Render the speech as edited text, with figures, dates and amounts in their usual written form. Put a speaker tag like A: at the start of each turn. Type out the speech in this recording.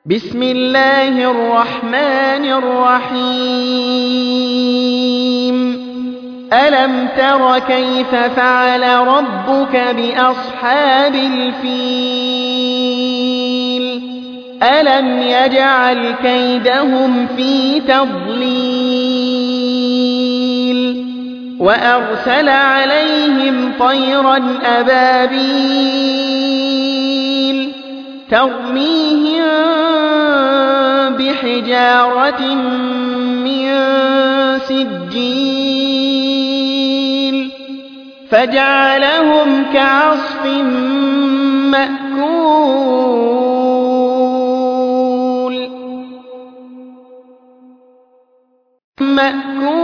A: بسم الله الرحمن الرحيم ألم تر كيف فعل ربك بأصحاب الفيل ألم يجعل كيدهم في تضليل وأرسل عليهم طيرا أبابيل ترميهم بحجارة من سجيل فجعلهم كعصف مأكول